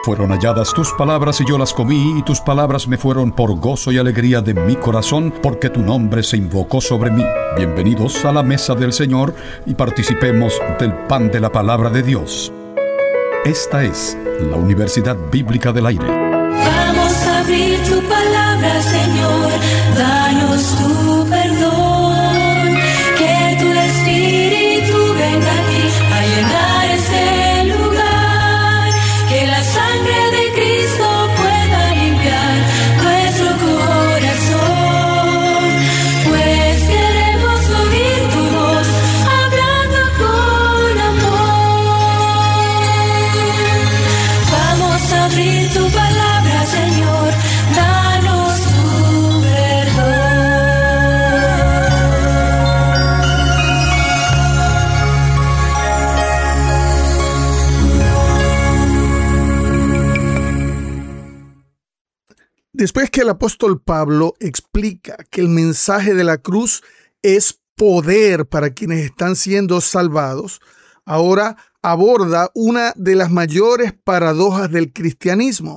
Fueron halladas tus palabras y yo las comí, y tus palabras me fueron por gozo y alegría de mi corazón, porque tu nombre se invocó sobre mí. Bienvenidos a la mesa del Señor y participemos del pan de la palabra de Dios. Esta es la Universidad Bíblica del Aire. Vamos a abrir tu palabra, Señor, danos tu perdón, que tu Espíritu venga aquí a llenar este lugar, que la sangre de Cristo pueda limpiar nuestro corazón, pues queremos oír tu voz hablando con amor. Vamos a abrir tu palabra, Señor, danos tu Después que el apóstol Pablo explica que el mensaje de la cruz es poder para quienes están siendo salvados, ahora aborda una de las mayores paradojas del cristianismo.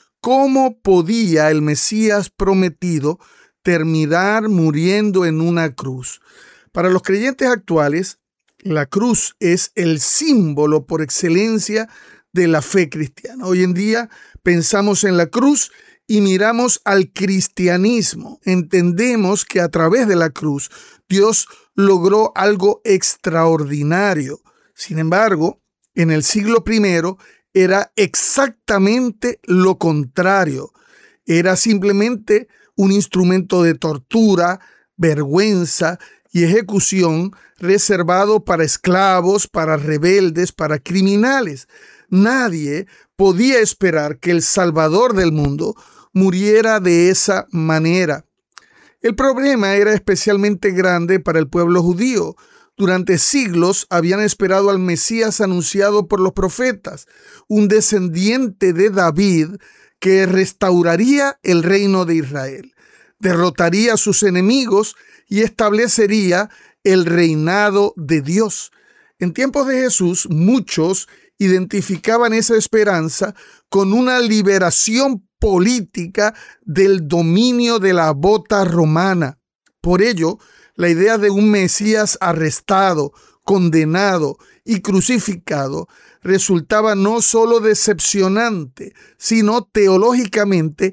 ¿Cómo podía el Mesías prometido terminar muriendo en una cruz? Para los creyentes actuales, la cruz es el símbolo por excelencia de la fe cristiana. Hoy en día pensamos en la cruz y miramos al cristianismo. Entendemos que a través de la cruz Dios logró algo extraordinario. Sin embargo, en el siglo I era exactamente lo contrario. Era simplemente un instrumento de tortura, vergüenza y ejecución reservado para esclavos, para rebeldes, para criminales. Nadie podía esperar que el Salvador del mundo muriera de esa manera. El problema era especialmente grande para el pueblo judío. Durante siglos habían esperado al Mesías anunciado por los profetas, un descendiente de David que restauraría el reino de Israel, derrotaría a sus enemigos y establecería el reinado de Dios. En tiempos de Jesús, muchos identificaban esa esperanza con una liberación política del dominio de la bota romana. Por ello, la idea de un Mesías arrestado, condenado y crucificado resultaba no solo decepcionante, sino teológicamente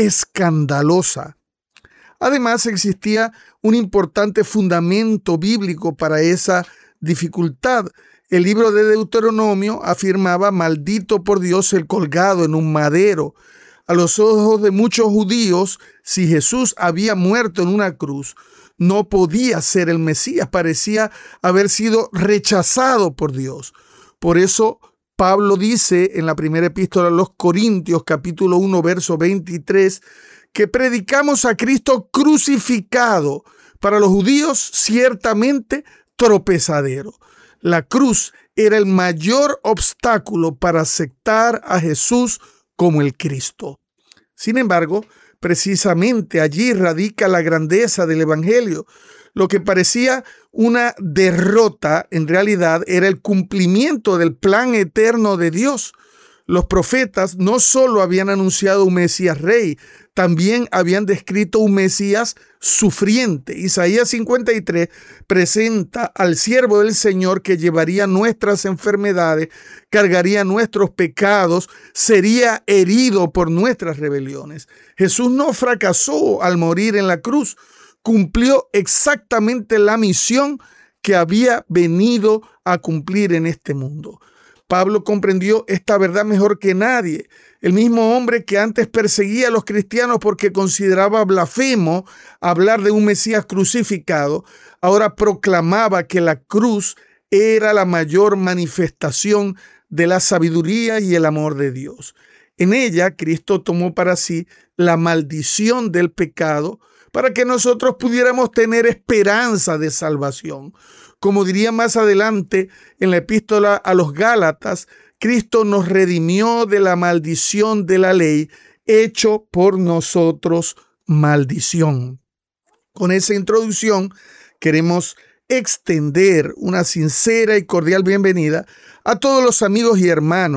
escandalosa. Además, existía un importante fundamento bíblico para esa dificultad. El libro de Deuteronomio afirmaba: maldito por Dios el colgado en un madero. A los ojos de muchos judíos, si Jesús había muerto en una cruz, no podía ser el Mesías, parecía haber sido rechazado por Dios. Por eso Pablo dice en la primera epístola a los Corintios, capítulo 1, verso 23, que predicamos a Cristo crucificado, para los judíos ciertamente tropezadero. La cruz era el mayor obstáculo para aceptar a Jesús como el Cristo. Sin embargo, precisamente allí radica la grandeza del Evangelio. Lo que parecía una derrota, en realidad, era el cumplimiento del plan eterno de Dios. Los profetas no solo habían anunciado un Mesías rey, también habían descrito un Mesías sufriente. Isaías 53 presenta al siervo del Señor que llevaría nuestras enfermedades, cargaría nuestros pecados, sería herido por nuestras rebeliones. Jesús no fracasó al morir en la cruz, cumplió exactamente la misión que había venido a cumplir en este mundo. Pablo comprendió esta verdad mejor que nadie. El mismo hombre que antes perseguía a los cristianos porque consideraba blasfemo hablar de un Mesías crucificado, ahora proclamaba que la cruz era la mayor manifestación de la sabiduría y el amor de Dios. En ella, Cristo tomó para sí la maldición del pecado para que nosotros pudiéramos tener esperanza de salvación. Como diría más adelante en la epístola a los Gálatas, Cristo nos redimió de la maldición de la ley, hecho por nosotros maldición. Con esa introducción queremos extender una sincera y cordial bienvenida a todos los amigos y hermanos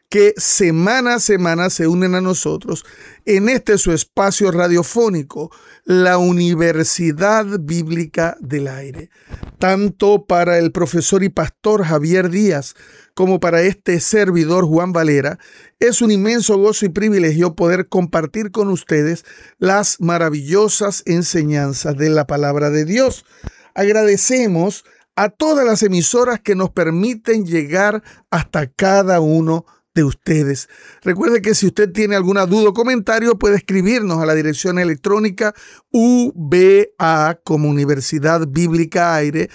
que semana a semana se unen a nosotros en este su espacio radiofónico, la Universidad Bíblica del Aire. Tanto para el profesor y pastor Javier Díaz como para este servidor Juan Valera, es un inmenso gozo y privilegio poder compartir con ustedes las maravillosas enseñanzas de la palabra de Dios. Agradecemos a todas las emisoras que nos permiten llegar hasta cada uno de ustedes. Recuerde que si usted tiene alguna duda o comentario, puede escribirnos a la dirección electrónica UBA como Universidad Bíblica Aire,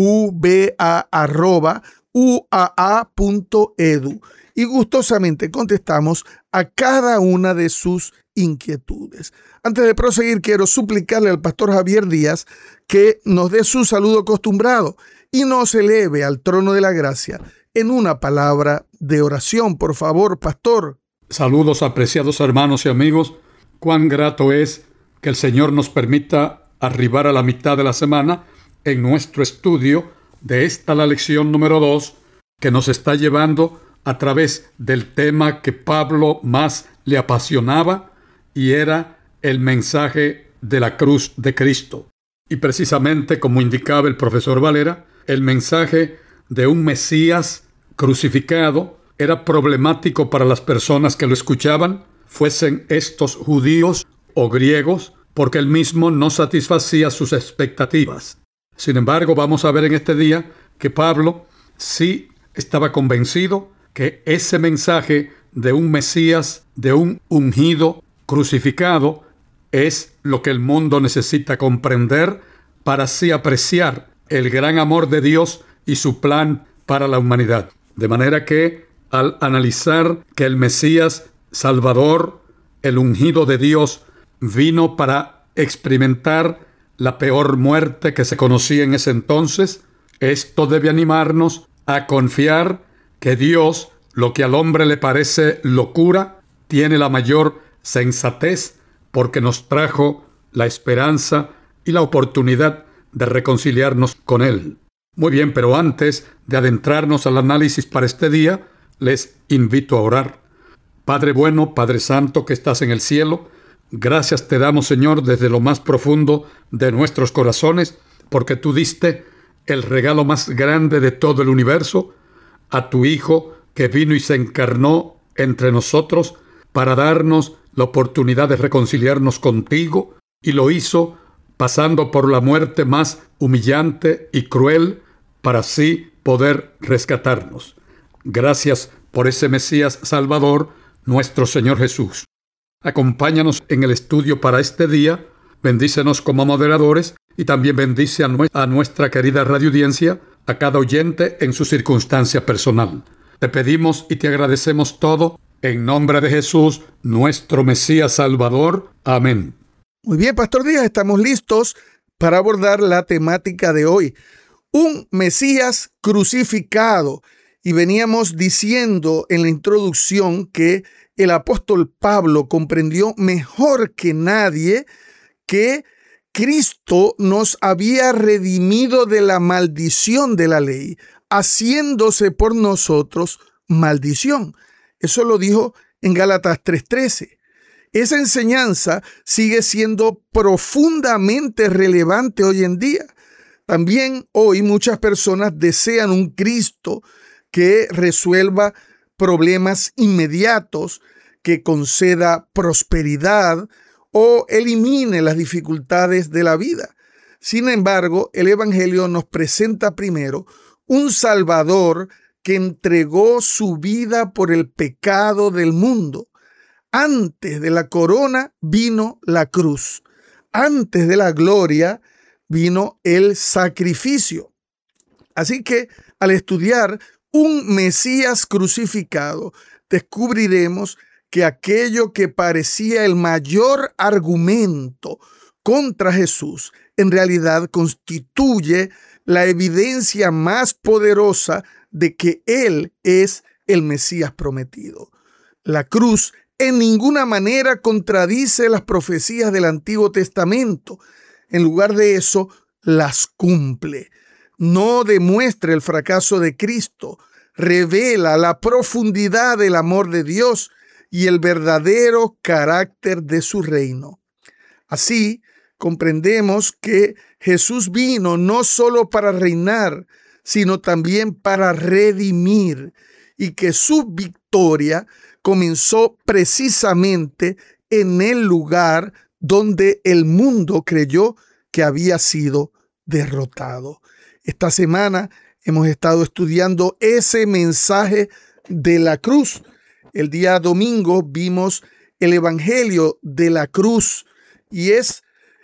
uba@uaa.edu, y gustosamente contestamos a cada una de sus inquietudes. Antes de proseguir, quiero suplicarle al pastor Javier Díaz que nos dé su saludo acostumbrado y nos eleve al trono de la gracia en una palabra de oración. Por favor, pastor. Saludos, apreciados hermanos y amigos. Cuán grato es que el Señor nos permita arribar a la mitad de la semana en nuestro estudio de esta, la lección número 2, que nos está llevando a través del tema que Pablo más le apasionaba, y era el mensaje de la cruz de Cristo. Y precisamente, como indicaba el profesor Valera, el mensaje de un Mesías crucificado era problemático para las personas que lo escuchaban, fuesen estos judíos o griegos, porque él mismo no satisfacía sus expectativas. Sin embargo, vamos a ver en este día que Pablo sí estaba convencido que ese mensaje de un Mesías, de un ungido crucificado, es lo que el mundo necesita comprender para así apreciar el gran amor de Dios y su plan para la humanidad. De manera que, al analizar que el Mesías Salvador, el ungido de Dios, vino para experimentar la peor muerte que se conocía en ese entonces, esto debe animarnos a confiar que Dios, lo que al hombre le parece locura, tiene la mayor sensatez, porque nos trajo la esperanza y la oportunidad de reconciliarnos con Él. Muy bien, pero antes de adentrarnos al análisis para este día, les invito a orar. Padre bueno, Padre santo que estás en el cielo, gracias te damos, Señor, desde lo más profundo de nuestros corazones, porque tú diste el regalo más grande de todo el universo, a tu Hijo que vino y se encarnó entre nosotros para darnos la oportunidad de reconciliarnos contigo, y lo hizo pasando por la muerte más humillante y cruel para así poder rescatarnos. Gracias por ese Mesías Salvador, nuestro Señor Jesús. Acompáñanos en el estudio para este día, bendícenos como moderadores y también bendice a nuestra querida radioaudiencia, a cada oyente en su circunstancia personal. Te pedimos y te agradecemos todo en nombre de Jesús, nuestro Mesías Salvador. Amén. Muy bien, pastor Díaz, estamos listos para abordar la temática de hoy. Un Mesías crucificado. Y veníamos diciendo en la introducción que el apóstol Pablo comprendió mejor que nadie que Cristo nos había redimido de la maldición de la ley, haciéndose por nosotros maldición. Eso lo dijo en Gálatas 3:13. Esa enseñanza sigue siendo profundamente relevante hoy en día. También hoy muchas personas desean un Cristo que resuelva problemas inmediatos, que conceda prosperidad o elimine las dificultades de la vida. Sin embargo, el Evangelio nos presenta primero un Salvador que entregó su vida por el pecado del mundo. Antes de la corona vino la cruz. Antes de la gloria vino el sacrificio. Así que al estudiar un Mesías crucificado, descubriremos que aquello que parecía el mayor argumento contra Jesús, en realidad constituye la evidencia más poderosa de que Él es el Mesías prometido. La cruz en ninguna manera contradice las profecías del Antiguo Testamento. En lugar de eso, las cumple. No demuestra el fracaso de Cristo, revela la profundidad del amor de Dios y el verdadero carácter de su reino. Así, comprendemos que Jesús vino no solo para reinar, sino también para redimir, y que su victoria comenzó precisamente en el lugar donde el mundo creyó que había sido derrotado. Esta semana hemos estado estudiando ese mensaje de la cruz. El día domingo vimos el Evangelio de la cruz y es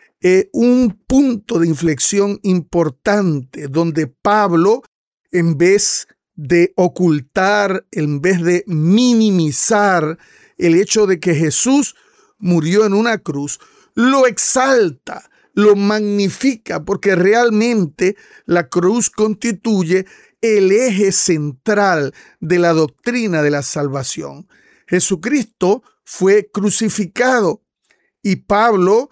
un punto de inflexión importante donde Pablo, en vez de ocultar, en vez de minimizar el hecho de que Jesús murió en una cruz, lo exalta, lo magnifica, porque realmente la cruz constituye el eje central de la doctrina de la salvación. Jesucristo fue crucificado y Pablo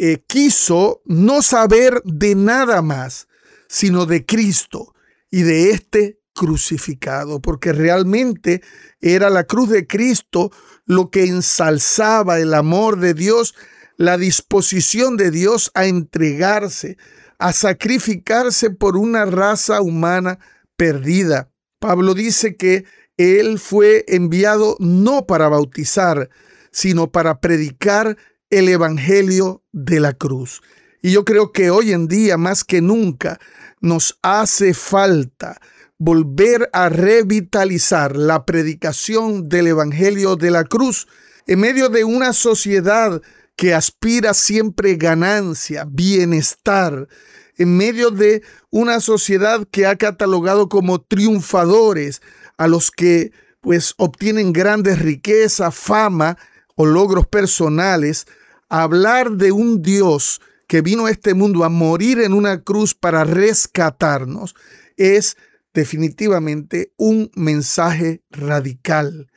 quiso no saber de nada más, sino de Cristo y de este crucificado, porque realmente era la cruz de Cristo lo que ensalzaba el amor de Dios, la disposición de Dios a entregarse, a sacrificarse por una raza humana perdida. Pablo dice que él fue enviado no para bautizar, sino para predicar el evangelio de la cruz. Y yo creo que hoy en día, más que nunca, nos hace falta volver a revitalizar la predicación del evangelio de la cruz en medio de una sociedad que aspira siempre ganancia, bienestar, en medio de una sociedad que ha catalogado como triunfadores a los que obtienen grandes riquezas, fama o logros personales. Hablar de un Dios que vino a este mundo a morir en una cruz para rescatarnos es definitivamente un mensaje radical.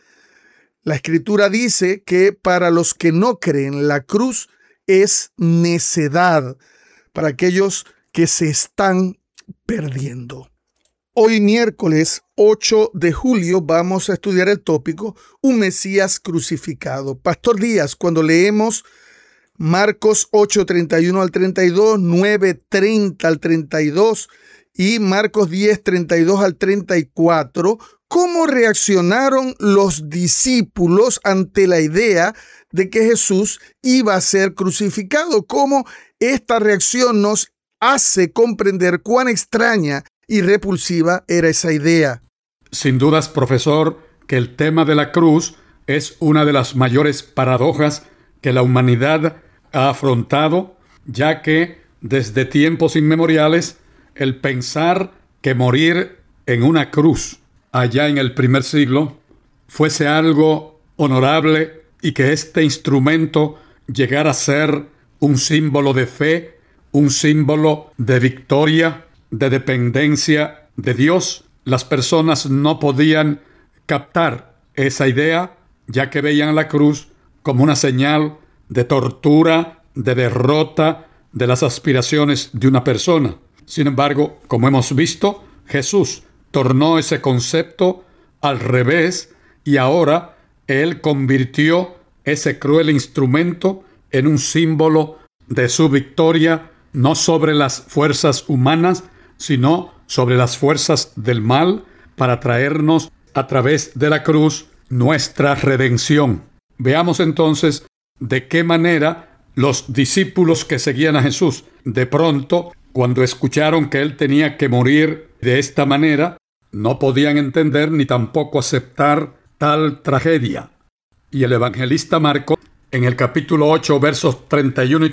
La Escritura dice que para los que no creen, la cruz es necedad para aquellos que se están perdiendo. Hoy miércoles 8 de julio vamos a estudiar el tópico Un Mesías crucificado. Pastor Díaz, cuando leemos Marcos 8, 31 al 32, 9, 30 al 32 y Marcos 10, 32 al 34, ¿cómo reaccionaron los discípulos ante la idea de que Jesús iba a ser crucificado? ¿Cómo esta reacción nos hace comprender cuán extraña y repulsiva era esa idea? Sin dudas, profesor, que el tema de la cruz es una de las mayores paradojas que la humanidad ha afrontado, ya que desde tiempos inmemoriales el pensar que morir en una cruz allá en el primer siglo fuese algo honorable y que este instrumento llegara a ser un símbolo de fe, un símbolo de victoria, de dependencia de Dios, las personas no podían captar esa idea, ya que veían la cruz como una señal de tortura, de derrota de las aspiraciones de una persona. Sin embargo, como hemos visto, Jesús tornó ese concepto al revés y ahora Él convirtió ese cruel instrumento en un símbolo de su victoria, no sobre las fuerzas humanas, sino sobre las fuerzas del mal, para traernos a través de la cruz nuestra redención. Veamos entonces de qué manera los discípulos que seguían a Jesús, de pronto, cuando escucharon que Él tenía que morir de esta manera, no podían entender ni tampoco aceptar tal tragedia. Y el evangelista Marcos, en el capítulo 8, versos 31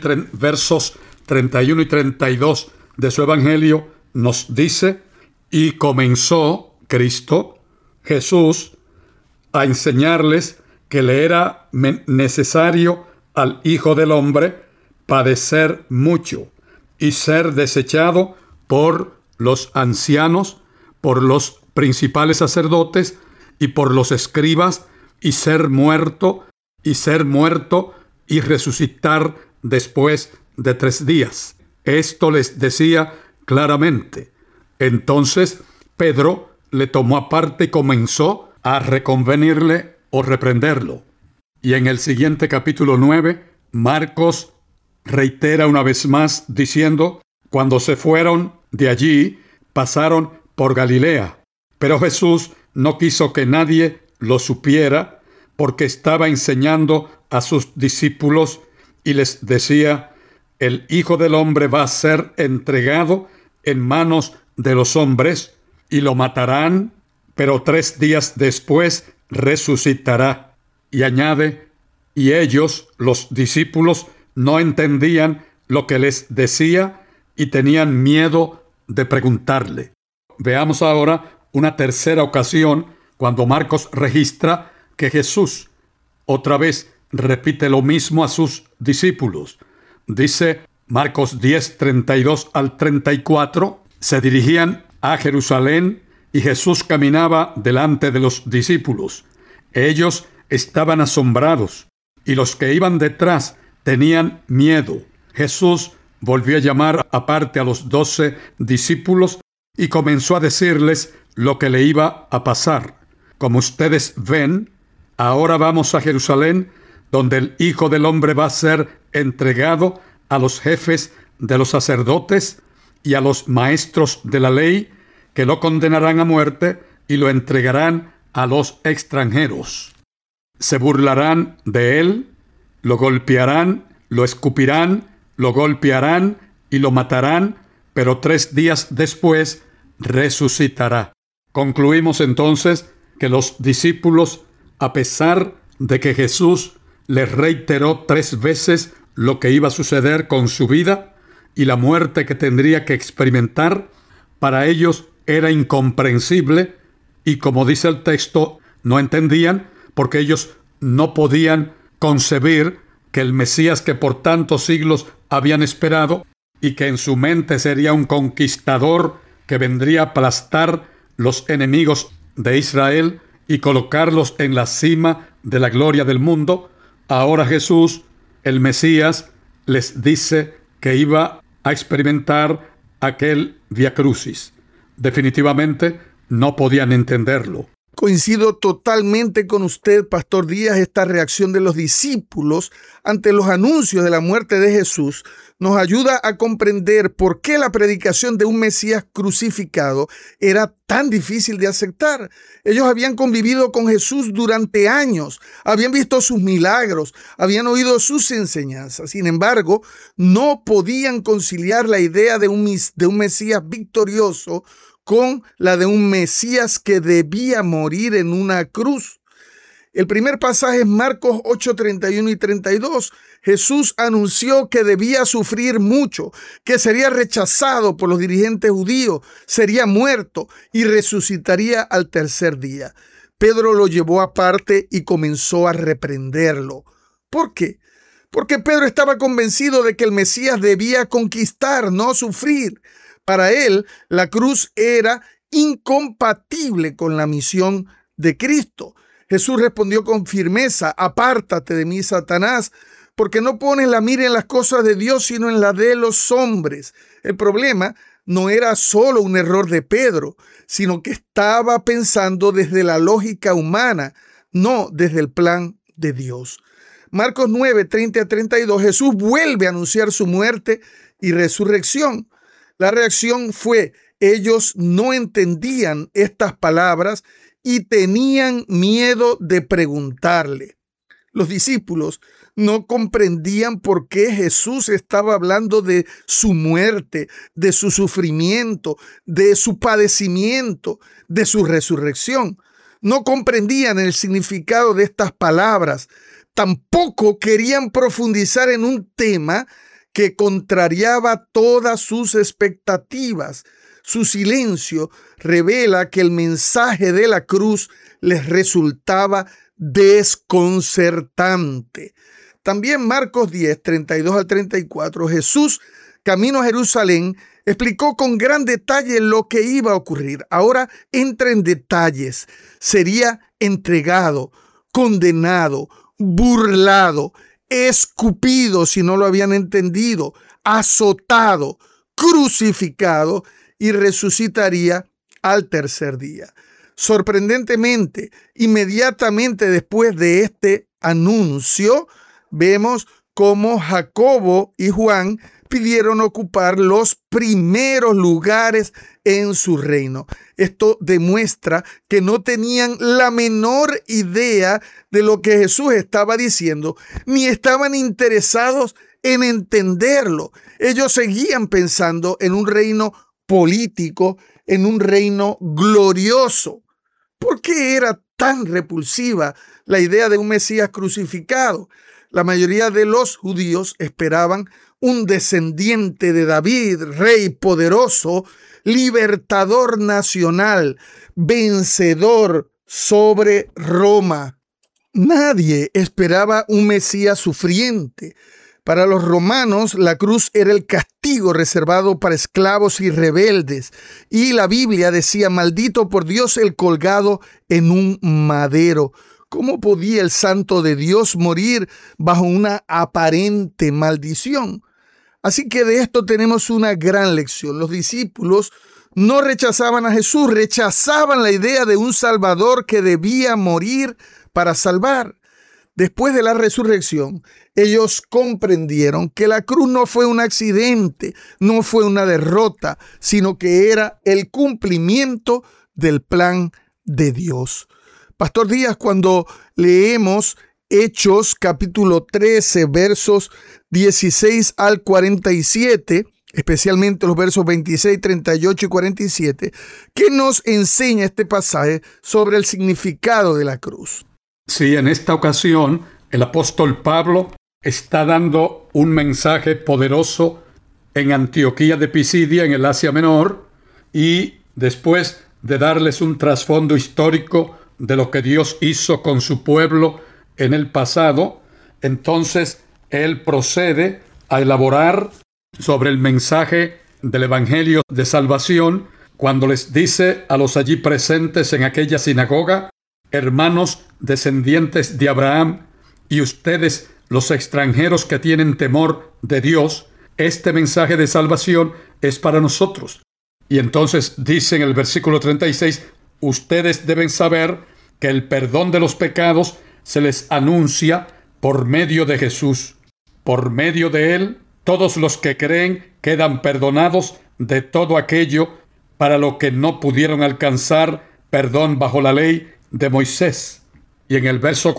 y 32 de su evangelio, nos dice: y comenzó Cristo, Jesús, a enseñarles que le era necesario al Hijo del Hombre padecer mucho y ser desechado por los ancianos, por los principales sacerdotes y por los escribas, y ser muerto y resucitar después de 3 días. Esto les decía claramente. Entonces Pedro le tomó aparte y comenzó a reconvenirle o reprenderlo. Y en el siguiente capítulo 9, Marcos reitera una vez más diciendo: cuando se fueron de allí, pasaron por Galilea. Pero Jesús no quiso que nadie lo supiera, porque estaba enseñando a sus discípulos y les decía: el Hijo del Hombre va a ser entregado en manos de los hombres y lo matarán, pero 3 días después resucitará. Y añade: y ellos, los discípulos, no entendían lo que les decía y tenían miedo de preguntarle. Veamos ahora una tercera ocasión cuando Marcos registra que Jesús otra vez repite lo mismo a sus discípulos. Dice Marcos 10, 32 al 34, se dirigían a Jerusalén y Jesús caminaba delante de los discípulos. Ellos estaban asombrados y los que iban detrás tenían miedo. Jesús volvió a llamar aparte a los 12 discípulos y comenzó a decirles lo que le iba a pasar. Como ustedes ven, ahora vamos a Jerusalén, donde el Hijo del Hombre va a ser entregado a los jefes de los sacerdotes y a los maestros de la ley, que lo condenarán a muerte y lo entregarán a los extranjeros. Se burlarán de él, lo golpearán, lo escupirán, lo golpearán y lo matarán, pero 3 días después resucitará. Concluimos entonces que los discípulos, a pesar de que Jesús les reiteró 3 veces lo que iba a suceder con su vida y la muerte que tendría que experimentar, para ellos era incomprensible y, como dice el texto, no entendían, porque ellos no podían concebir que el Mesías que por tantos siglos habían esperado y que en su mente sería un conquistador que vendría a aplastar los enemigos de Israel y colocarlos en la cima de la gloria del mundo, ahora Jesús, el Mesías, les dice que iba a experimentar aquel Vía Crucis. Definitivamente no podían entenderlo. Coincido totalmente con usted, Pastor Díaz. Esta reacción de los discípulos ante los anuncios de la muerte de Jesús nos ayuda a comprender por qué la predicación de un Mesías crucificado era tan difícil de aceptar. Ellos habían convivido con Jesús durante años, habían visto sus milagros, habían oído sus enseñanzas. Sin embargo, no podían conciliar la idea de un Mesías victorioso con la de un Mesías que debía morir en una cruz. El primer pasaje es Marcos 8, 31 y 32. Jesús anunció que debía sufrir mucho, que sería rechazado por los dirigentes judíos, sería muerto y resucitaría al 3er día. Pedro lo llevó aparte y comenzó a reprenderlo. ¿Por qué? Porque Pedro estaba convencido de que el Mesías debía conquistar, no sufrir. Para él, la cruz era incompatible con la misión de Cristo. Jesús respondió con firmeza: apártate de mí, Satanás, porque no pones la mira en las cosas de Dios, sino en la de los hombres. El problema no era solo un error de Pedro, sino que estaba pensando desde la lógica humana, no desde el plan de Dios. Marcos 9, 30 a 32, Jesús vuelve a anunciar su muerte y resurrección. La reacción fue: ellos no entendían estas palabras y tenían miedo de preguntarle. Los discípulos no comprendían por qué Jesús estaba hablando de su muerte, de su sufrimiento, de su padecimiento, de su resurrección. No comprendían el significado de estas palabras. Tampoco querían profundizar en un tema que contrariaba todas sus expectativas. Su silencio revela que el mensaje de la cruz les resultaba desconcertante. También Marcos 10, 32 al 34, Jesús, camino a Jerusalén, explicó con gran detalle lo que iba a ocurrir. Ahora entra en detalles. Sería entregado, condenado, burlado, escupido si no lo habían entendido, azotado, crucificado y resucitaría al 3er día. Sorprendentemente, inmediatamente después de este anuncio, vemos cómo Jacobo y Juan pidieron ocupar los primeros lugares en su reino. Esto demuestra que no tenían la menor idea de lo que Jesús estaba diciendo, ni estaban interesados en entenderlo. Ellos seguían pensando en un reino político, en un reino glorioso. ¿Por qué era tan repulsiva la idea de un Mesías crucificado? La mayoría de los judíos esperaban un descendiente de David, rey poderoso, libertador nacional, vencedor sobre Roma. Nadie esperaba un Mesías sufriente. Para los romanos, la cruz era el castigo reservado para esclavos y rebeldes. Y la Biblia decía, maldito por Dios el colgado en un madero. ¿Cómo podía el santo de Dios morir bajo una aparente maldición? Así que de esto tenemos una gran lección. Los discípulos no rechazaban a Jesús, rechazaban la idea de un Salvador que debía morir para salvar. Después de la resurrección, ellos comprendieron que la cruz no fue un accidente, no fue una derrota, sino que era el cumplimiento del plan de Dios. Pastor Díaz, cuando leemos Hechos capítulo 13, versos 16 al 47, especialmente los versos 26, 38 y 47, ¿qué nos enseña este pasaje sobre el significado de la cruz? Sí, en esta ocasión el apóstol Pablo está dando un mensaje poderoso en Antioquía de Pisidia, en el Asia Menor, y después de darles un trasfondo histórico de lo que Dios hizo con su pueblo en el pasado, entonces él procede a elaborar sobre el mensaje del Evangelio de salvación cuando les dice a los allí presentes en aquella sinagoga: hermanos descendientes de Abraham y ustedes los extranjeros que tienen temor de Dios, este mensaje de salvación es para nosotros. Y entonces dice en el versículo 36, ustedes deben saber que el perdón de los pecados se les anuncia por medio de Jesús. Por medio de Él, todos los que creen quedan perdonados de todo aquello para lo que no pudieron alcanzar perdón bajo la ley de Moisés. Y en el verso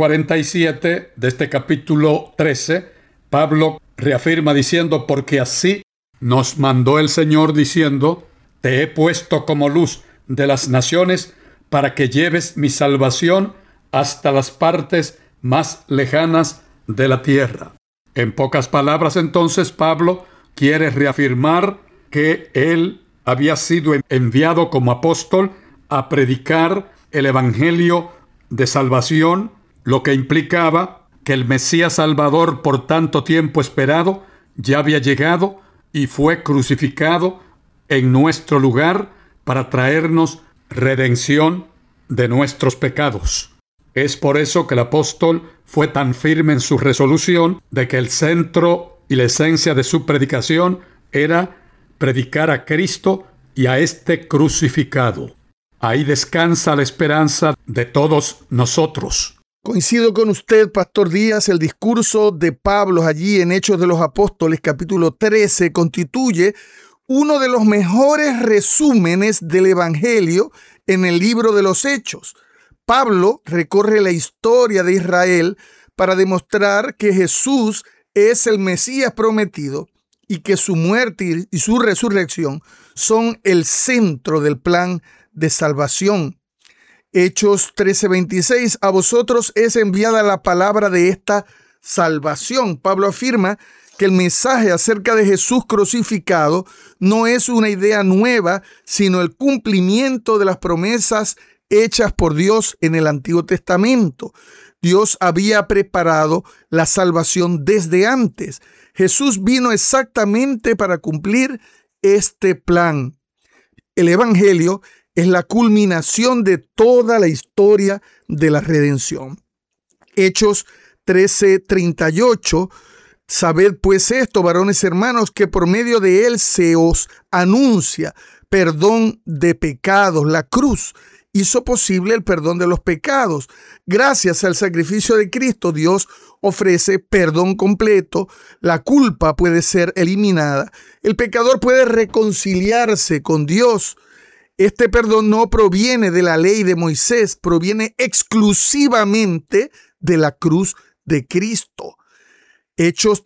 47 de este capítulo 13, Pablo reafirma diciendo, porque así nos mandó el Señor diciendo, te he puesto como luz de las naciones para que lleves mi salvación hasta las partes más lejanas de la tierra. En pocas palabras, entonces, Pablo quiere reafirmar que él había sido enviado como apóstol a predicar el evangelio de salvación, lo que implicaba que el Mesías Salvador por tanto tiempo esperado ya había llegado y fue crucificado en nuestro lugar para traernos redención de nuestros pecados. Es por eso que el apóstol fue tan firme en su resolución de que el centro y la esencia de su predicación era predicar a Cristo y a este crucificado. Ahí descansa la esperanza de todos nosotros. Coincido con usted, Pastor Díaz. El discurso de Pablo allí en Hechos de los Apóstoles, capítulo 13, constituye uno de los mejores resúmenes del Evangelio en el libro de los Hechos. Pablo recorre la historia de Israel para demostrar que Jesús es el Mesías prometido y que su muerte y su resurrección son el centro del plan de salvación. Hechos 13:26, a vosotros es enviada la palabra de esta salvación. Pablo afirma que el mensaje acerca de Jesús crucificado no es una idea nueva, sino el cumplimiento de las promesas hechas por Dios en el Antiguo Testamento. Dios había preparado la salvación desde antes. Jesús vino exactamente para cumplir este plan. El Evangelio es la culminación de toda la historia de la redención. Hechos 13:38. Sabed pues esto, varones hermanos, que por medio de él se os anuncia perdón de pecados, la cruz, hizo posible el perdón de los pecados. Gracias al sacrificio de Cristo, Dios ofrece perdón completo, la culpa puede ser eliminada, el pecador puede reconciliarse con Dios. Este perdón no proviene de la ley de Moisés, proviene exclusivamente de la cruz de Cristo. Hechos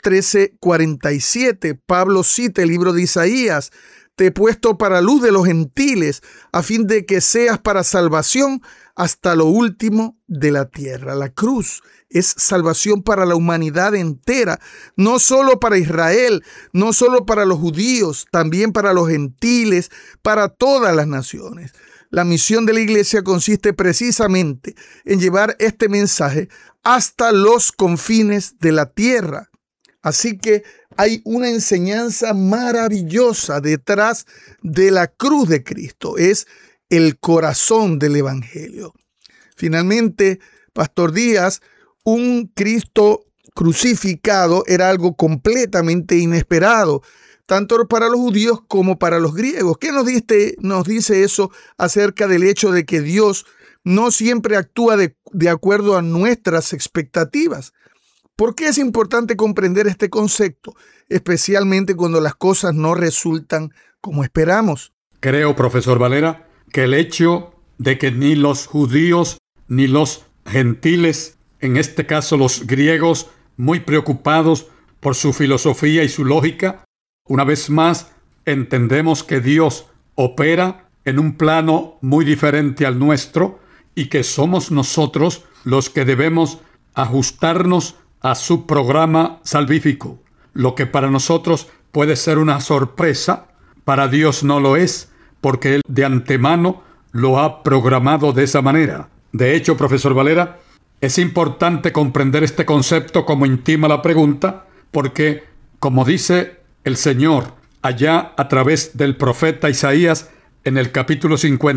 13:47, Pablo cita el libro de Isaías: te he puesto para luz de los gentiles, a fin de que seas para salvación hasta lo último de la tierra. La cruz es salvación para la humanidad entera, no solo para Israel, no solo para los judíos, también para los gentiles, para todas las naciones. La misión de la iglesia consiste precisamente en llevar este mensaje hasta los confines de la tierra. Así que hay una enseñanza maravillosa detrás de la cruz de Cristo. Es el corazón del evangelio. Finalmente, Pastor Díaz, un Cristo crucificado era algo completamente inesperado, tanto para los judíos como para los griegos. ¿Qué nos dice eso acerca del hecho de que Dios no siempre actúa de acuerdo a nuestras expectativas? ¿Por qué es importante comprender este concepto, especialmente cuando las cosas no resultan como esperamos? Creo, profesor Valera, que el hecho de que ni los judíos ni los gentiles, en este caso los griegos, muy preocupados por su filosofía y su lógica, una vez más entendemos que Dios opera en un plano muy diferente al nuestro y que somos nosotros los que debemos ajustarnos a su programa salvífico. Lo que para nosotros puede ser una sorpresa, para Dios no lo es, porque Él de antemano lo ha programado de esa manera. De hecho, profesor Valera, es importante comprender este concepto como intima la pregunta, porque, como dice el Señor allá a través del profeta Isaías, en el capítulo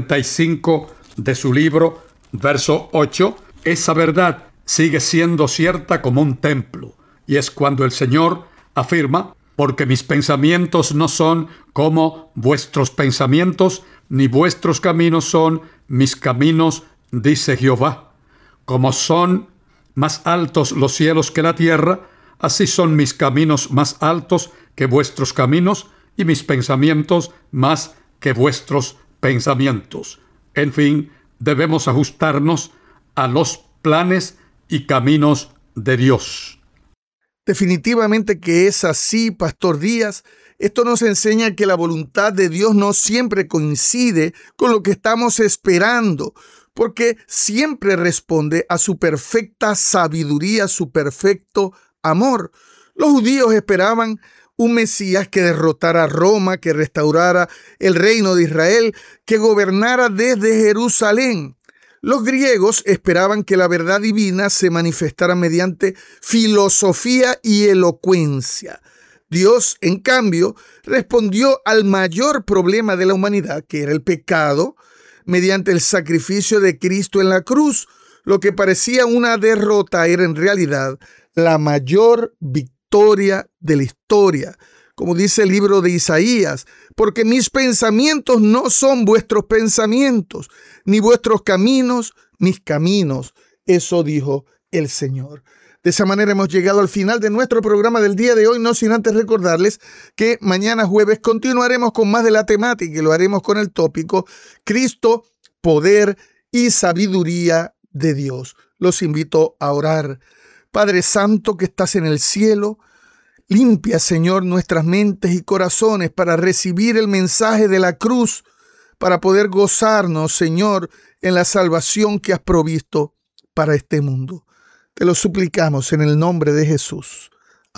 55 de su libro, verso 8, esa verdad sigue siendo cierta como un templo. Y es cuando el Señor afirma: porque mis pensamientos no son como vuestros pensamientos, ni vuestros caminos son mis caminos, dice Jehová. Como son más altos los cielos que la tierra, así son mis caminos más altos que vuestros caminos, y mis pensamientos más que vuestros pensamientos. En fin, debemos ajustarnos a los planes y caminos de Dios. Definitivamente que es así, Pastor Díaz. Esto nos enseña que la voluntad de Dios no siempre coincide con lo que estamos esperando, porque siempre responde a su perfecta sabiduría, su perfecto amor. Los judíos esperaban un Mesías que derrotara a Roma, que restaurara el reino de Israel, que gobernara desde Jerusalén. Los griegos esperaban que la verdad divina se manifestara mediante filosofía y elocuencia. Dios, en cambio, respondió al mayor problema de la humanidad, que era el pecado, mediante el sacrificio de Cristo en la cruz. Lo que parecía una derrota era en realidad la mayor victoria de la historia. Como dice el libro de Isaías: porque mis pensamientos no son vuestros pensamientos, ni vuestros caminos, mis caminos. Eso dijo el Señor. De esa manera hemos llegado al final de nuestro programa del día de hoy, no sin antes recordarles que mañana jueves continuaremos con más de la temática y lo haremos con el tópico Cristo, poder y sabiduría de Dios. Los invito a orar. Padre Santo que estás en el cielo, limpia, Señor, nuestras mentes y corazones para recibir el mensaje de la cruz, para poder gozarnos, Señor, en la salvación que has provisto para este mundo. Te lo suplicamos en el nombre de Jesús.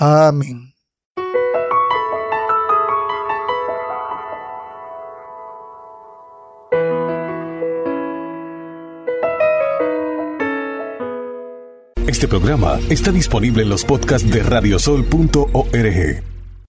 Amén. Este programa está disponible en los podcasts de radiosol.org.